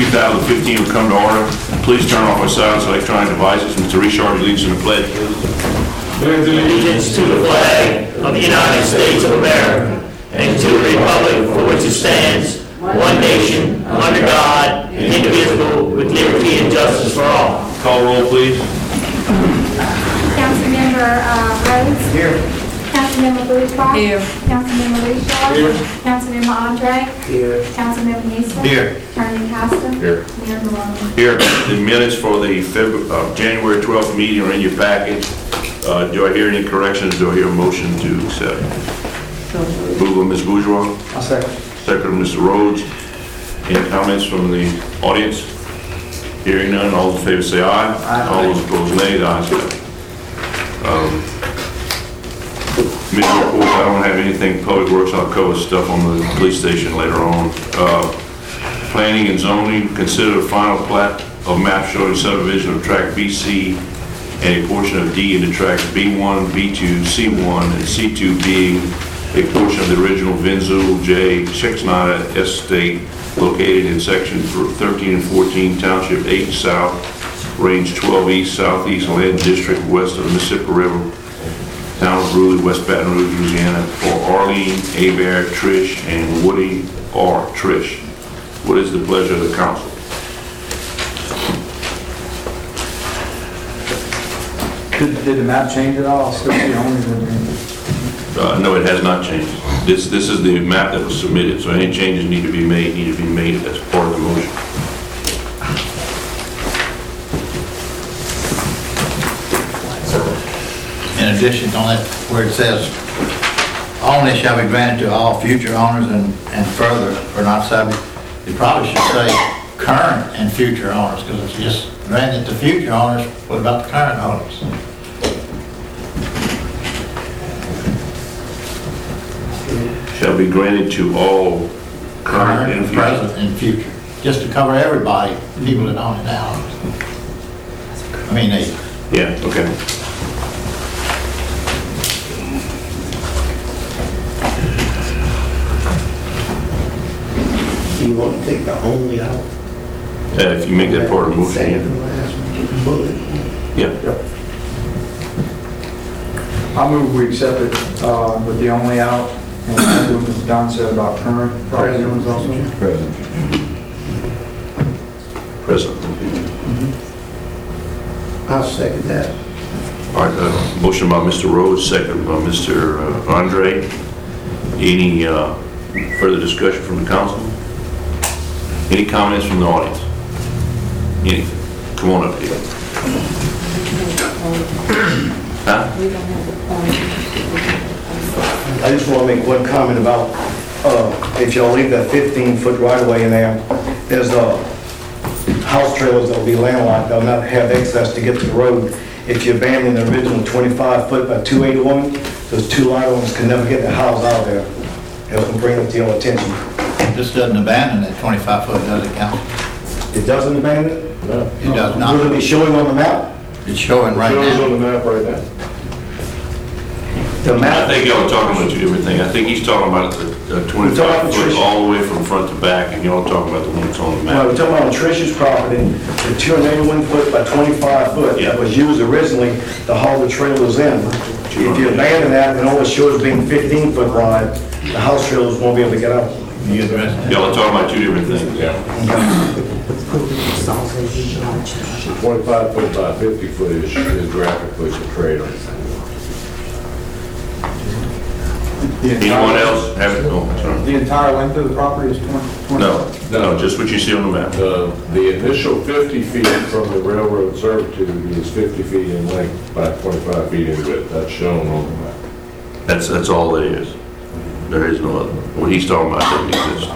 2015 will come to order. Please turn off our silence electronic devices. Mr. Richard leads in the pledge. Bears allegiance to the flag of the United States of America and to the republic for which it stands, one nation, under God, indivisible, with liberty and justice for all. Call roll, please. Councilmember Rhodes. Here. Councilmember Bourgeois. Here. Councilmember Richard. Here. Councilmember Andre. Here. Councilmember Newsom. Here. Attorney Costa. Here. Mayor Maloney. Here, the minutes for the January 12th meeting are in your package. Do I hear any corrections? Do I hear a motion to accept? Move by Ms. Bourgeois. I'll second. Second, Mr. Rhodes. Any comments from the audience? Hearing none, all those in favor say aye. Aye. All those opposed, nay. The ayes have it. Committee reports, I don't have anything. Public Works, I'll cover stuff on the police station later on. Planning and zoning, consider the final plat of map showing subdivision of tract BC and a portion of D into tracts B1, B2, C1, and C2 being a portion of the original Vinzul J. Chexnada estate located in section 13 and 14, township 8 south, range 12 east, southeast land district west of the Mississippi River, town of Brewley, West Baton Rouge, Louisiana, for Arlene Abear Trish and Woody R. Trish. What is the pleasure of the council? Did the map change at all? I'll still see only No, it has not changed. This is the map that was submitted, so any changes need to be made as part of the motion. In addition on that, where it says, only shall be granted to all future owners and further are not subject, it probably should say current and future owners, because it's just granted to future owners. What about the current owners? Shall be granted to all current and future. Present and future, just to cover everybody, people that own it now. I mean, they, Yeah, okay. You want to take the only out? If you make that part of the motion, Second to last bullet. yeah. I'll move we accept it with the only out, and what Mr. Don said about current property owners also. Present. I'll second that. All right, motion by Mr. Rhodes, second by Mr. Andre. Any further discussion from the council? Any comments from the audience? Any? Come on up here. Huh? I just want to make one comment about, if y'all leave that 15-foot right-of-way in there, there's house trailers that will be landlocked, they'll not have access to get to the road. If you abandon the original 25-foot by 281, those two light ones can never get the house out there. It will bring it to your attention. this doesn't abandon that 25-foot, does it, council? It doesn't abandon it? It does Will not. it be showing on the map? It's showing right now. the map right now. The I map, think y'all are talking about two different things. I think he's talking about the 25 foot all the way from front to back, and y'all talking about the one that's on the well, we're map. talking about on Trish's property, the 281-foot by 25-foot Yeah. that was used originally to haul the trailers in. If you abandon that, and all it shows being 15-foot wide, the house trailers won't be able to get out. You address that? Y'all are talking about two different things. Yeah. 25 foot by 50 foot is graphically a trailer. Anyone else have it? Oh, sorry. The entire length of the property is 20? No, just what you see on the map. The initial 50 feet from the railroad servitude is 50 feet in length by 25 feet in width. That's shown on the map. That's all it is. There is no other. What he's talking about doesn't exist.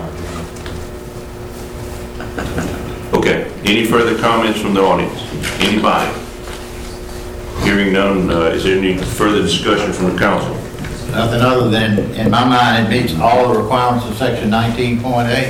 Okay, any further comments from the audience? Anybody? Hearing none, is there any further discussion from the council? Nothing other than, in my mind, it meets all the requirements of section 19.8.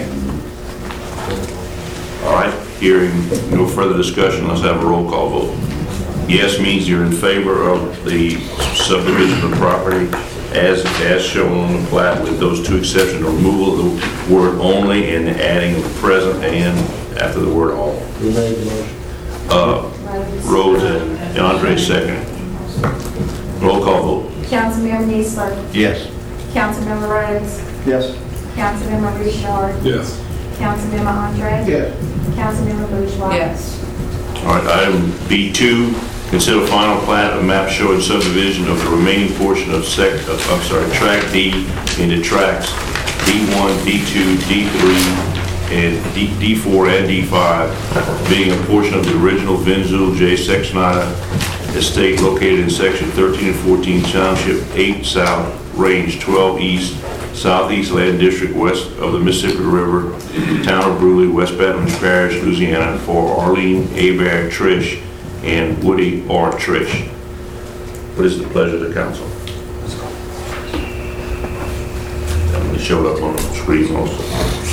All right, hearing no further discussion, let's have a roll call vote. Yes means you're in favor of the subdivision of the property as shown on the plat with those two exceptions, removal of the word only and adding of present and after the word all. Who made the motion? Rhodes and Andre second. Roll call vote. Councilmember Niesler, Yes. Councilmember Rhodes, Yes. Councilmember Bouchard, Yes. Councilmember Andre, Yes. Councilmember Bourgeois. Yes. All right, item B2, consider final plat of map showing subdivision of the remaining portion of track D into tracks D1, D2, D3, and D4 and D5, being a portion of the original Vinzul J. Sexnada estate located in section 13 and 14, township 8 south, range 12 east, southeast land district west of the Mississippi River, town of Bruley, West Baton Rouge Parish, Louisiana, for Arlene Abear Trish and Woody R. Trish. What is the pleasure of the council? It showed up on the screen also.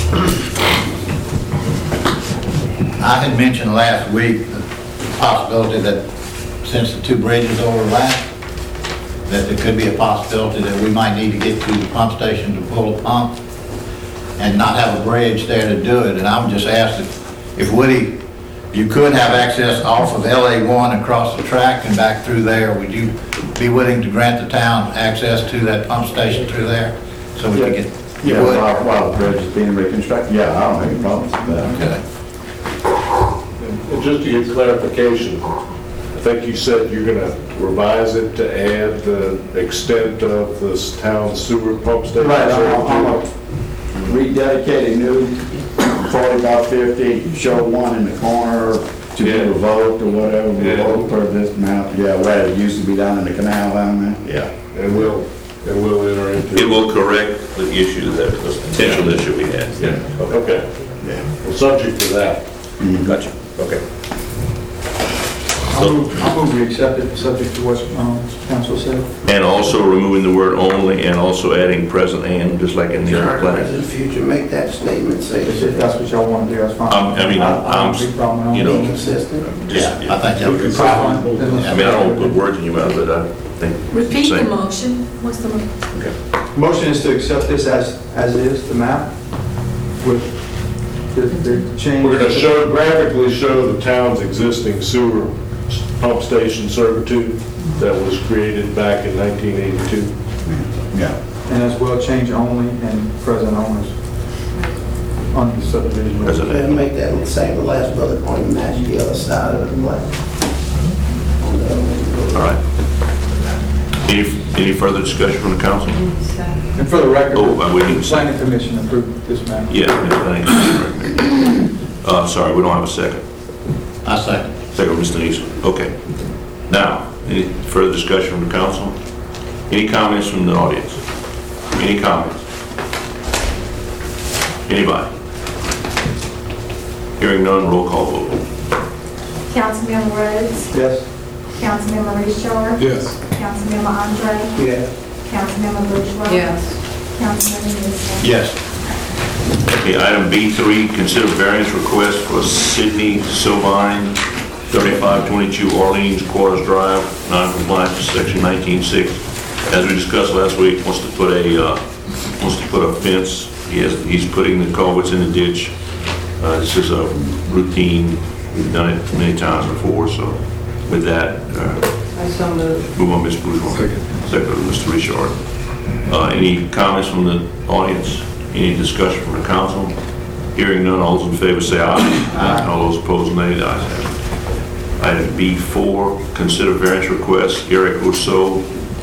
I had mentioned last week the possibility that since the two bridges overlap, that there could be a possibility that we might need to get to the pump station to pull a pump and not have a bridge there to do it. And I would just ask if Woody, you could have access off of LA1 across the track and back through there, would you be willing to grant the town access to that pump station through there? So we could get, you Yeah, would? while the bridge is being reconstructed, yeah, I don't have any problems with that. Okay. And just to get clarification, I think you said you're gonna revise it to add the extent of this town sewer pump station. Right, I'm gonna rededicate a new 40 by 50, show one in the corner to be revoked or whatever, revoked for this amount, yeah, where it used to be down in the canal down there. Yeah. And we'll enter into. It will correct the issue that, the potential issue we had. Yeah, okay. Well, subject to that. Gotcha. Okay. I'll move we accept it, subject to what council said. And also removing the word only and also adding present and, just like in the other In plan. the future, make that statement, say, If that's what y'all want to do, that's fine. I mean, I'm, Big problem, you be know, consistent. just, I think that would be fine. I mean, I don't put words in your mouth, but I think. Repeat the same. motion. What's the motion? Motion is to accept this as it is, the map, with the change. We're gonna graphically show the town's existing sewer pump station servitude that was created back in 1982. Yeah. And as well, change only and present owners on the subdivision. Present And make that same, the last bullet point, match the other side of the black. All right. Any further discussion from the council? And for the record, Oh, we need the to say. planning commission approved this map. Yeah. Sorry, we don't have a second. I second. Second, Mr. Neeson. Okay. Now, any further discussion from the council? Any comments from the audience? Any comments? Anybody? Hearing none, roll call vote. Councilmember Rhodes, Yes. Councilmember Bouchard, Yes. Councilmember Andre, Yeah. Councilmember Bourgeois. Yes. Councilmember Niesler. Yes. Okay, item B3, consider variance request for Sidney Sovine, 3522 Orleans Quarters Drive, non-compliant to section 19.6. As we discussed last week, wants to put a fence. He's putting the culverts in the ditch. This is a routine. We've done it many times before, so with that, I so move. move on, Ms. Bourgeois. Second, Mr. Richard. Any comments from the audience? Any discussion from the council? Hearing none, all those in favor say aye. Aye. All those opposed, nay. The ayes have it. Item B4, consider variance request, Eric Rousseau,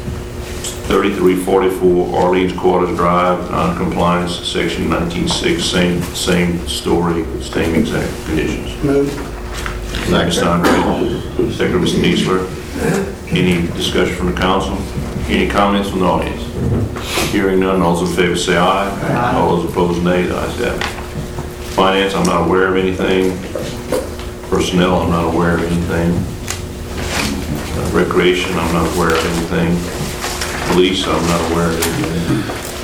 3344 Orleans Quarters Drive, non-compliance, section 19.6, same story, same exact conditions. Move. Mr. Andre, second, Mr. Niesler. Any discussion from the council? Any comments from the audience? Hearing none, all those in favor say aye. Aye. All those opposed, nay. The ayes have it. Finance, I'm not aware of anything. Personnel, I'm not aware of anything. Recreation, I'm not aware of anything. Police, I'm not aware of anything.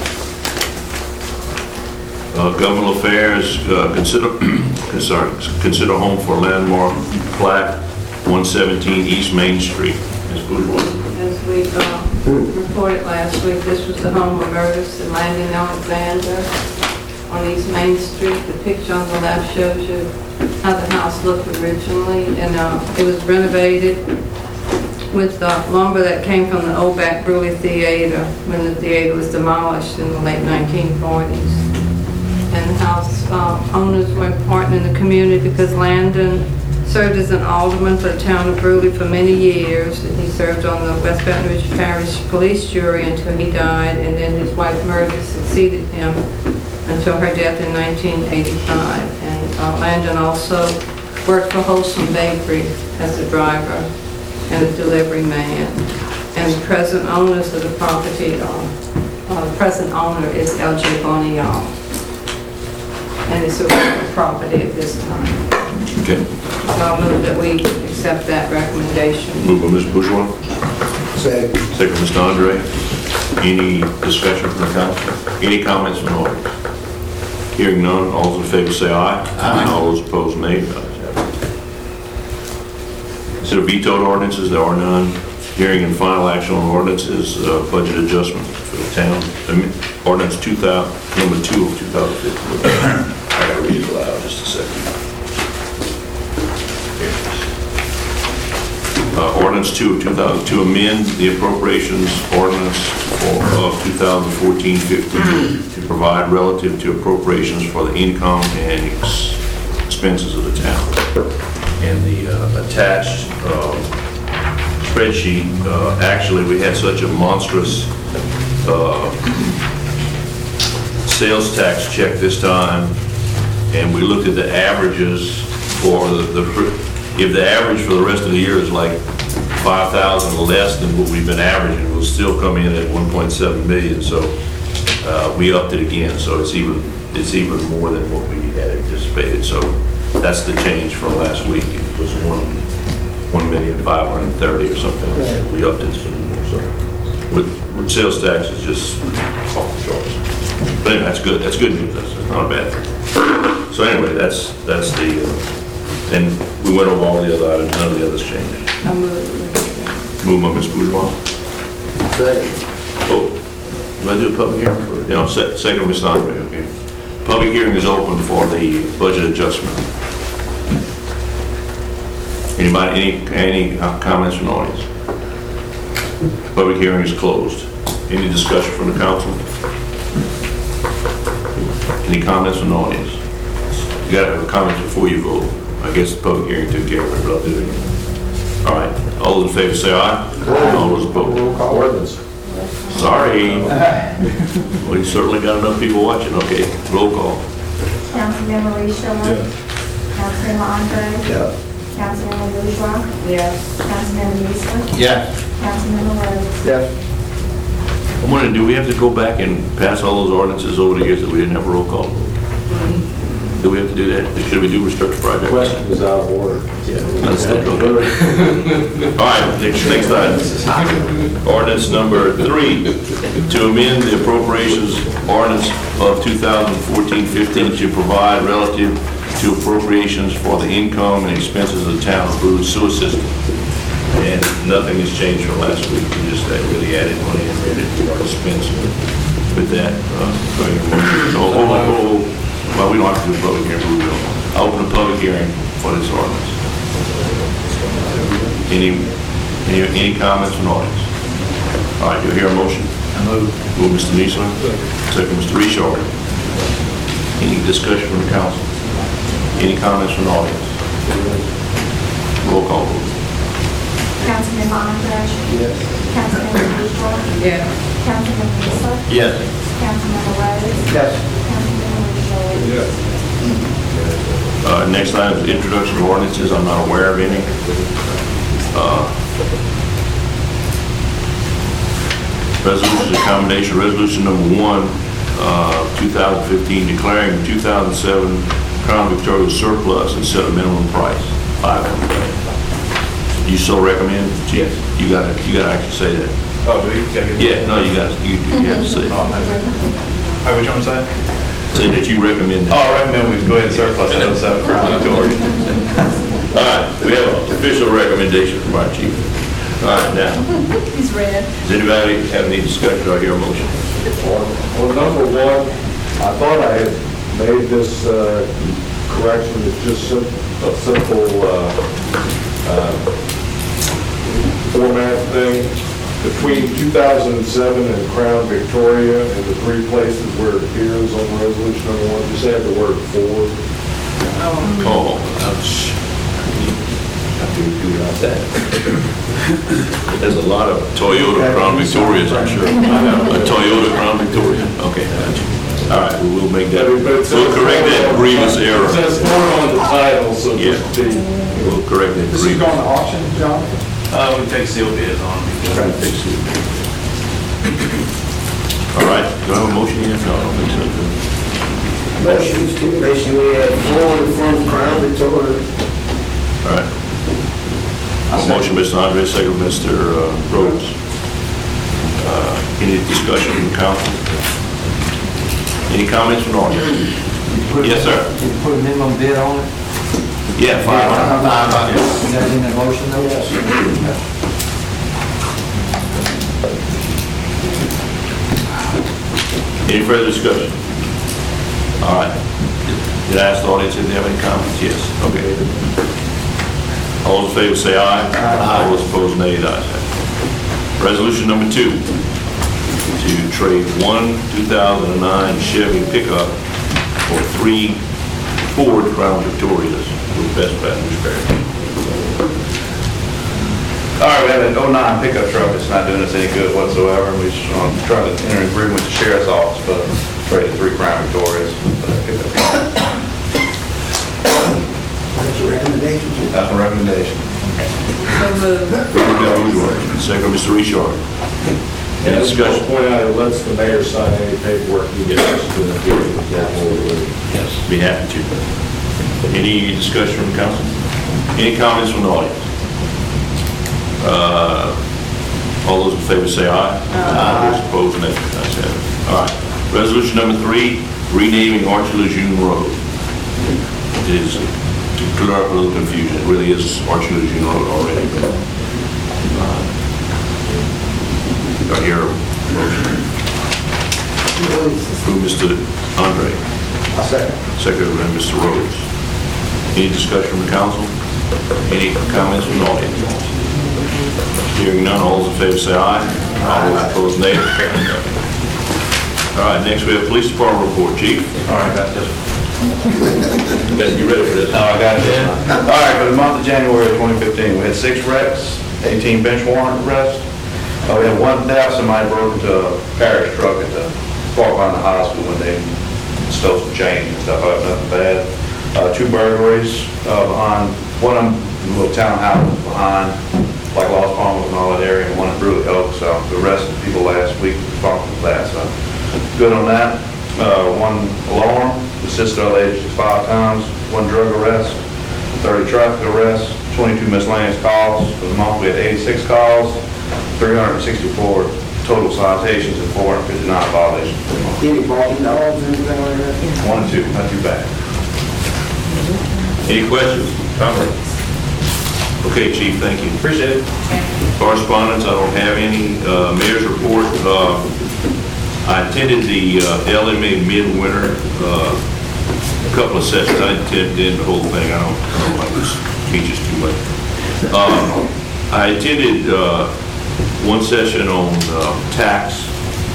Governmental affairs, consider home for landmark plaque, 117 East Main Street. Ms. Bourgeois. As we reported last week, this was the home of Ernest and Landon Alexander on East Main Street. The picture on the left shows you how the house looked originally, and it was renovated with lumber that came from the old Back Brewery Theater when the theater was demolished in the late 1940s. And the house owners were important in the community because Landon served as an alderman for the town of Brewley for many years. He served on the West Baton Rouge Parish Police Jury until he died, and then his wife Meredith succeeded him until her death in 1985. And Landon also worked for Wholesome Bakery as a driver and a delivery man. And the present owners of the property, the present owner is L.J. Bonillon. And it's a rental property at this time. Okay. So I'll move that we accept that recommendation. Move by Mr. Bourgeois. Second. Second, Mr. Andre. Any discussion from the council? Any comments from the audience? Hearing none, all those in favor say aye. Aye. All those opposed, nay. Consider vetoed ordinances, there are none. Hearing and final action on ordinances, budget adjustment for the town. Ordinance number 2 of 2015. I gotta read it aloud just a second. Ordinance 2 of 2000 to amend the appropriations ordinance of 2014-15 to provide relative to appropriations for the income and expenses of the town. And the attached spreadsheet, actually we had such a monstrous sales tax check this time, and we looked at the averages for if the average for the rest of the year is like 5,000 less than what we've been averaging, we'll still come in at 1.7 million. So we upped it again, so it's even more than what we had anticipated. So that's the change from last week. It was 1,530,000 or something like that. We upped it some more. So with sales tax is just off the charts. But anyway, that's good. That's good news. That's not a bad thing. So anyway, that's the. And we went over all the other items, none of the others changed. I'll move it. Move by Ms. Bourgeois. Second. Oh, am I do a public hearing for, second Ms. Andre, okay. Public hearing is open for the budget adjustment. Anybody, any comments from the audience? Public hearing is closed. Any discussion from the council? Any comments from the audience? You got to have comments before you vote. I guess the public hearing took care of it, but I'll do it again. All right, all those in favor say aye. All those opposed. Roll call ordinance. Sorry. Well, you certainly got enough people watching. Okay, roll call. Councilmember Lee Sherwood? Yes. Councilmember Andre? Yes. Councilmember Bourgeois? Yes. Councilmember Eastland? Yes. Councilmember Rhodes? Yes. I'm wondering, do we have to go back and pass all those ordinances over the years that we didn't have a roll call? Do we have to do that? Should we do restructure project? Question is out of order. Let's still go. All right, next item. Ordinance number 3, to amend the appropriations ordinance of 2014-15 to provide relative to appropriations for the income and expenses of the town of Brewley sewer system. And nothing has changed from last week. We just really added money and made it dispense with that. Well, we don't have to do a public hearing, but we will. I'll open a public hearing for this ordinance. Any comments from the audience? All right, you'll hear a motion. I move. Move Mr. Neesler. Second, Mr. Richard. Any discussion from the council? Any comments from the audience? Roll call vote. Councilmember Andre? Yes. Councilmember Bourgeois? Yes. Councilmember Eastland? Yes. Councilmember Rhodes? Yes. Councilmember Lee Sherwood? Next item is introduction of ordinances. I'm not aware of any. Resolution accommodation, resolution number 1, 2015, declaring the 2007 Crown Victoria surplus and set a minimum price, $500. You so recommend? Yes. You gotta actually say that. Oh, do you? Yeah, no, you have to say it. All right, which one was that? Say that you recommend Oh, that. I recommend we go ahead and surplus it, so Crown Victoria. All right, we have an official recommendation from our chief. All right, now, He's red. does anybody have any discussion or hear a motion? On number 1, I thought I had made this correction. It's just a simple format thing. Between 2007 and Crown Victoria, and the three places where it appears on resolution number 1, just add the word Ford. Oh, ouch. Have to do that. There's a lot of Toyota Crown Victorias, I'm sure. A Toyota Crown Victoria. Okay, gotcha. All right, we'll make that, we'll correct that grievous error. It says Ford on the title, so Yeah. just be. We'll correct that This is grievous. going to auction, John? We take sealed bids on it. Trying to fix it. All right, do I have a motion yet? No, I don't think so. Motion stipulation, we had Ford from Crown Victoria. All right. Motion, Mr. Andre, second, Mr. Rhodes. Any discussion from the council? Any comments from the audience? Yes, sir. Can you put a minimum bid on it? Yeah, 500. Is that in the motion though? Yes. Any further discussion? All right. Did I ask the audience if they have any comments? Yes. Okay. All those in favor say aye. All those opposed, nay. The ayes have it. Resolution number 2, to trade one 2009 Chevy pickup for 3 Ford Crown Victorias with Best Buy Newsbury. All right, we have an 09 pickup truck that's not doing us any good whatsoever. We just trying to enter an agreement with the sheriff's office for trade 3 Crown Victorias for that pickup truck. That's your recommendation. That's my recommendation. So moved. Second, Mr. Richard. And Any just discussion? point out, it lets the mayor sign any paperwork he gets to the hearing. Yes, be happy to. Any discussion from the council? Any comments from the audience? All those in favor say aye. Aye. Those opposed, nay. Ayes have it. All right. Resolution number 3, renaming Archie Lejeune Road. It is, to clear up a little confusion, it really is Archie Lejeune Road already. Do I hear a motion? Who, Mr. Andre? I'll second. Second by Mr. Rhodes. Any discussion from the council? Any comments from the audience? Hearing none, all those in favor say aye. All those opposed, nay. All right, next we have police department report. Chief? All right, got this. You got to get ready for this. Oh, I got it. All right, for the month of January of 2015, we had 6 wrecks, 18 bench warrant arrests. We had 1 theft. Somebody broke into a parish truck at the park behind the hospital when they stole some change and stuff. Nothing bad. 2 burglaries behind one of them, little townhouses behind, like Lost Palms and all that area, and one in Brewley Oak. So the rest of the people last week responsible for that. So good on that. 1 alarm, the sister alleged 5 times, 1 drug arrest, 30 traffic arrests, 22 miscellaneous calls. For the month, we had 86 calls, 364 total citations, and 459 violations. Any barking dogs, anything like that? 1 and 2, not too bad. Any questions, comments? Okay, Chief, thank you. Appreciate it. Correspondence, I don't have any. Mayor's report, I attended the LMA Midwinter, a couple of sessions. I didn't the whole thing. I don't like this speeches too much. I attended one session on tax,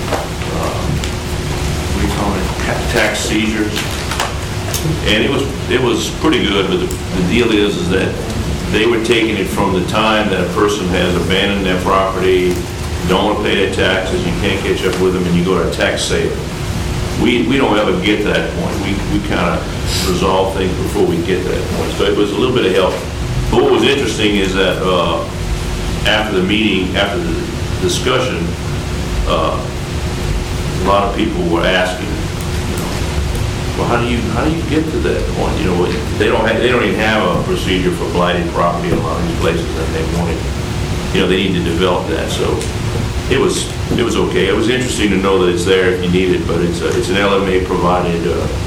what do you call it? Tax seizures. And it was pretty good, but the deal is that they were taking it from the time that a person has abandoned their property, don't want to pay their taxes, you can't catch up with them, and you go to a tax sale. We don't ever get to that point. We kind of resolve things before we get to that point. So it was a little bit of help. But what was interesting is that after the meeting, after the discussion, a lot of people were asking, well, how do you get to that point? You know, they don't even have a procedure for blighted property in a lot of these places that they wanted. You know, they need to develop that. So it was okay. It was interesting to know that it's there if you need it, but it's an LMA provided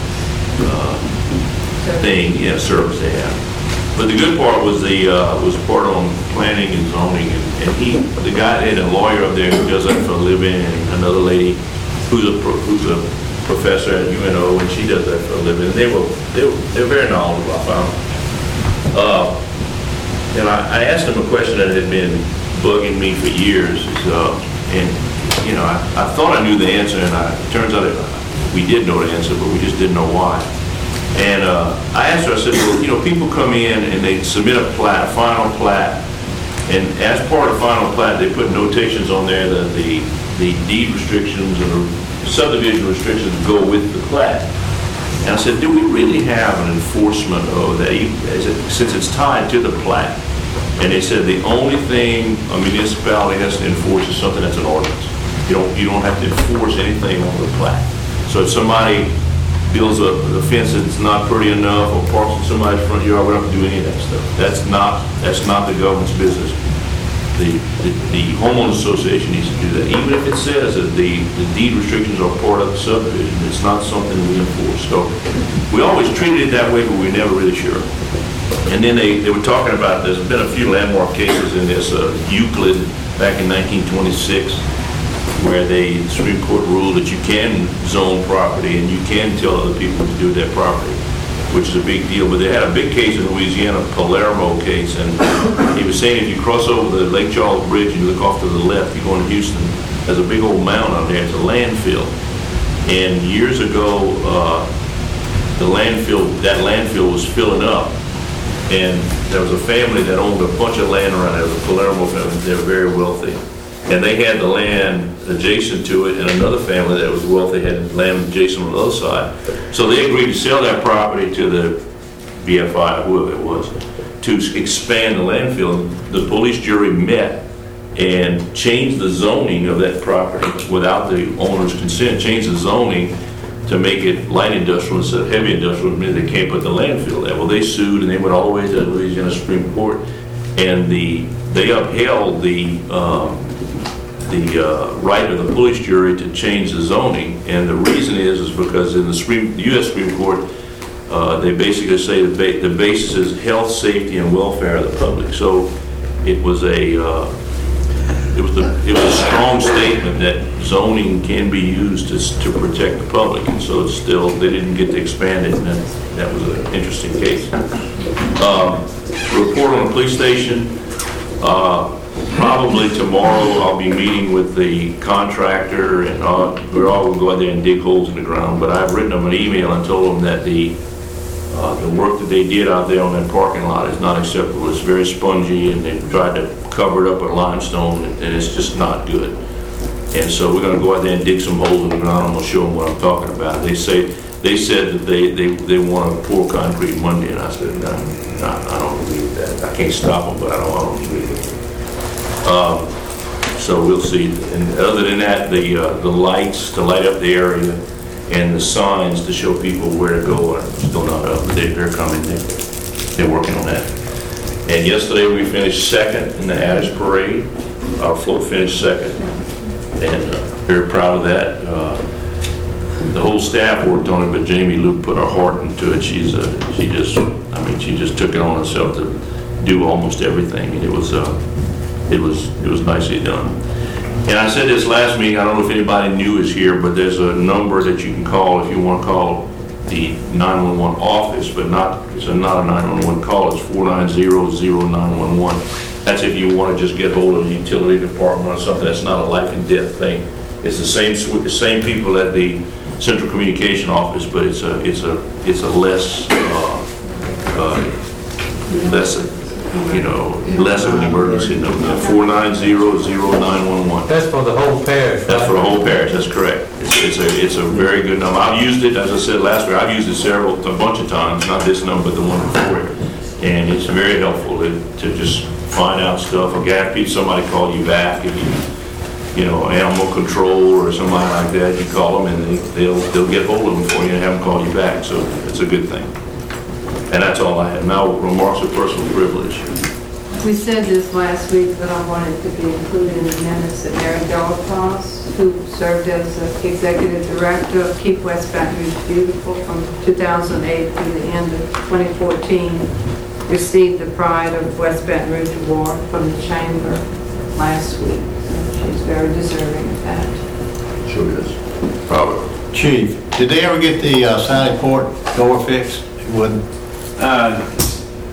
thing, service they have. But the good part was was part on planning and zoning, and the guy had a lawyer up there who does that for a living, and another lady who's a professor at UNO, and she does that for a living. And they were very knowledgeable, I found. And I asked him a question that had been bugging me for years, and, you know, I thought I knew the answer, and it turns out that we did know the answer, but we just didn't know why. And I asked her, I said, well, you know, people come in and they submit a plat, a final plat, and as part of the final plat, they put notations on there that the deed restrictions and the subdivision restrictions go with the plat. And I said, do we really have an enforcement of that, since it's tied to the plat? And they said the only thing a municipality has to enforce is something that's an ordinance. You don't have to enforce anything on the plat. So if somebody builds a fence that's not pretty enough or parks in somebody's front yard, we don't have to do any of that stuff. That's not the government's business. The homeowners association needs to do that. Even if it says that the deed restrictions are part of the subdivision, it's not something we enforce. So we always treated it that way, but we're never really sure. And then they were talking about, there's been a few landmark cases in this, Euclid back in 1926, where the Supreme Court ruled that you can zone property and you can tell other people to do their property, which is a big deal. But they had a big case in Louisiana, Palermo case, and he was saying if you cross over the Lake Charles Bridge and you look off to the left, you're going to Houston, there's a big old mound out there. It's a landfill. And years ago, that landfill was filling up, and there was a family that owned a bunch of land around there, the Palermo family. They were very wealthy. And they had the land adjacent to it, and another family that was wealthy had land adjacent on the other side. So they agreed to sell that property to the BFI, whoever it was, to expand the landfill. The police jury met and changed the zoning of that property without the owner's consent, changed the zoning to make it light industrial instead of heavy industrial, meaning they can't put the landfill there. Well, they sued, and they went all the way to the Louisiana Supreme Court, and they upheld the right of the police jury to change the zoning. And the reason is because in the U.S. Supreme Court, they basically say the basis is health, safety, and welfare of the public. So it was a strong statement that zoning can be used to protect the public, and so it's still, they didn't get to expand it, and that was an interesting case. Report on the police station. Probably tomorrow I'll be meeting with the contractor, and we're all going to go out there and dig holes in the ground, but I've written them an email and told them that the work that they did out there on that parking lot is not acceptable. It's very spongy, and they've tried to cover it up with limestone, and it's just not good. And so we're going to go out there and dig some holes in the ground. I'm going to show them what I'm talking about. They said that they want to pour concrete Monday, and I said, no, I don't believe that. I can't stop them, but I don't believe it. So we'll see. And other than that, the lights to light up the area and the signs to show people where to go are still not up. They're coming. They're working on that. And yesterday we finished second in the Addis Parade. Our float finished second, and very proud of that. The whole staff worked on it, but Jamie Luke put her heart into it. She just took it on herself to do almost everything, and it was nicely done. And I said this last meeting, I don't know if anybody new is here, but there's a number that you can call if you want to call the 911 office, but it's not a 911 call, it's 490-0911. That's if you want to just get hold of the utility department or something. That's not a life and death thing. It's the same people at the central communication office, but it's a less of an emergency number. 490-0911. That's for the whole parish, That's for the whole parish, that's correct. It's a very good number. I've used it, as I said last week, I've used it a bunch of times, not this number, but the one before it. And it's very helpful to just find out stuff. Or have somebody call you back if animal control or somebody like that, you call them and they'll get hold of them for you and have them call you back. So it's a good thing. And that's all I have. Now, remarks of personal privilege. We said this last week, but I wanted to be included in the minutes that Mary Delacrosse, who served as the executive director of Keep West Baton Rouge Beautiful from 2008 through the end of 2014, received the Pride of West Baton Rouge Award from the Chamber last week. She's very deserving of that. Sure is. Probably. Chief, did they ever get the Sally Port door fixed? It wouldn't.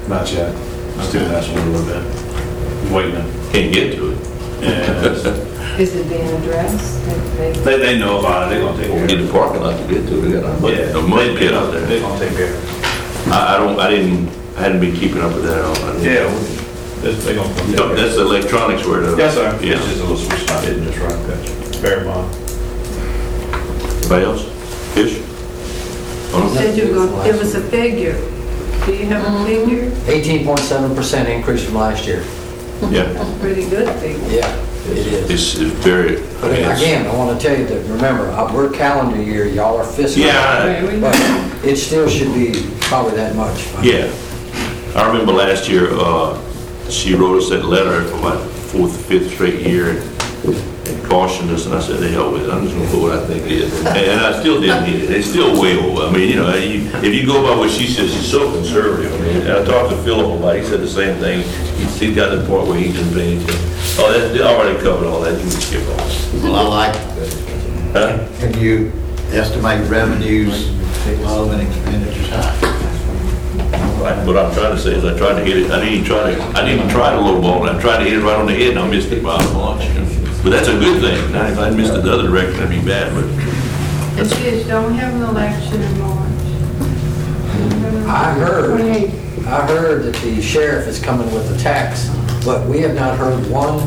Not yet. Still asking a little bit. Waiting. Can't get to it. Yeah. Is it being addressed? They know about it, they're gonna take care of Get it. the parking lot to get to it, they got Yeah. a mud pit out there. They're gonna take care of it. I hadn't been keeping up with that at all. Yeah, they're gonna come take care of it. That's the electronics where the. Yes, sir. Yeah. It's just a little switch not hitting just right, gotcha. Very much. Anybody else? Fish? You said you were going to give us a figure. Do you have a figure? 18.7% increase from last year. Yeah, That's a pretty good figure. Yeah, it is. it's very. But again, I want to tell you that, remember, we're calendar year, y'all are fiscal. Yeah, But it still should be probably that much. yeah. I remember last year, she wrote us that letter for my fourth, fifth straight year and cautioned us, and I said, the hell with it, I'm just gonna put what I think it is. And I still didn't need it, it's still way over. I mean, if you go by what she says, she's so conservative. I mean, and I talked to Philip about it, he said the same thing. He's got to the point where he didn't pay anything. Oh, they already covered all that, you can skip all that. Well, I like, Huh? can you estimate revenues low and expenditures high? Right, what I'm trying to say is I tried to hit it, I didn't even try to low ball it, I tried to hit it right on the head and I missed it by a bunch. But that's a good thing. Now, if I missed it the other direction, that'd be bad, but. And she don't have an election in March. I heard that the sheriff is coming with a tax, but we have not heard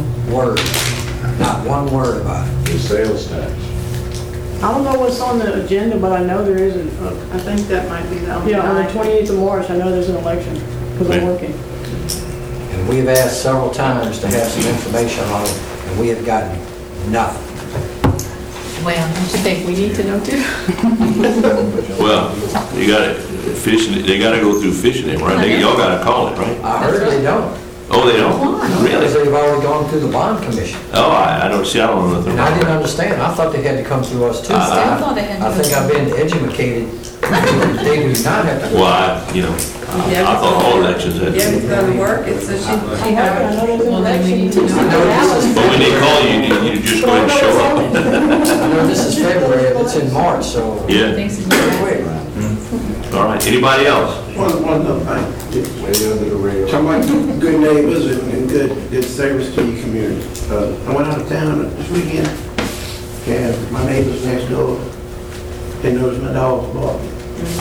not one word about it. The sales tax. I don't know what's on the agenda, but I know there is I think that might be the only yeah, on the night. 28th of March, I know there's an election, because I'm Right. working. And we've asked several times to have some information on it, and we have gotten nothing. Well, don't you think we need to know too? Well, you gotta, fishing, they gotta go through fishing it, right? Y'all gotta call it, right? I heard they don't. Oh, they don't? Because Really? they've already gone through the bond commission. Oh, I don't know nothing And I about didn't it. understand. I thought they had to come through us too. I thought they had to I think I've been educated. They do not have to. Well, I thought all elections had Yeah, to. it's going to work. It's a, she I had know there's an Well, then we need to election. know. But when they call you, you just go ahead and show up. I know this is February, it's in March, so. Yeah, Thanks. Quick. all right. Anybody else? One other thing. Talking about good neighbors and good service to your community. I went out of town this weekend, and my neighbors next door, they noticed my dog's barking.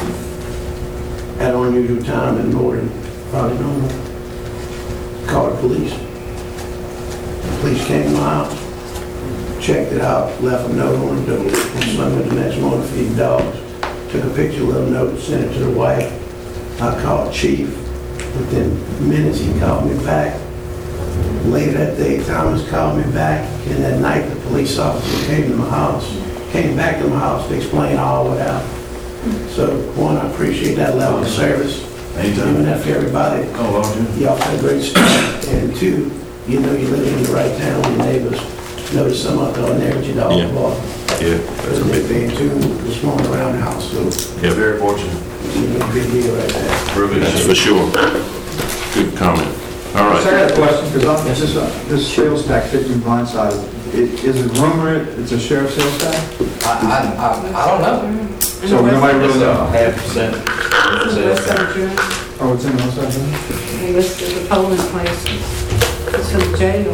At an unusual time in the morning, probably normal. Called the police. Police came to my house, checked it out, left a note on the door, and Sunday the next morning feed dogs. Took a picture, little note, sent it to the wife. I called chief. Within minutes, he called me back. Later that day, Thomas called me back, and that night, the police officer came to my house, came back to my house to explain all what happened. So, one, I appreciate that level of service. Doing that for everybody. Y'all did great stuff. And two, you know you're living in the right town, your neighbors notice some out there, never your dog Yeah. barking. Yeah, that's a big, They too was rolling around the house, so yeah, Very fortunate. it's a big deal right there. that's for sure. Good comment. All So I right. got a question, because this sales tax hit you blindsided. Is it rumor it's a sheriff's sales tax? I don't know. So nobody really knows? 0.5%. Oh, it's in the website? They listed the polling places. It's for the jail.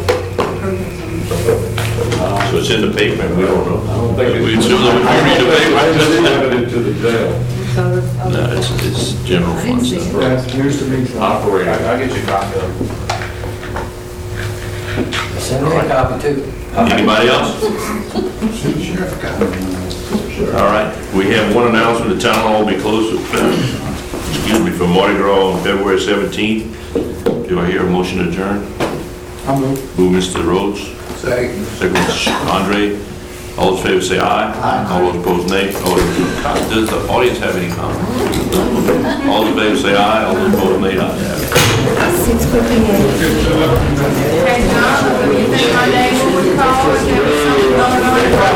So it's in the paper, and we don't know. think We it's- assume that we read the I just paper. limited to the jail. So No, it's general fund stuff. Yeah, it's news to me. so- Operator. I'll get you a copy of it. Send me a copy too. Anybody else? All right, we have one announcement, the town hall will be closed, for Mardi Gras on February 17th. Do I hear a motion to adjourn? I'll move. Move Mr. Rhodes. Second. Second, Andre. All those in favor say aye. Aye. All those opposed, nay. Does the audience have any comments? All those in favor say aye. All those opposed, nay. Ayes have it. 6:58. Hey, John, do you think my neighbor would call if there was something going on?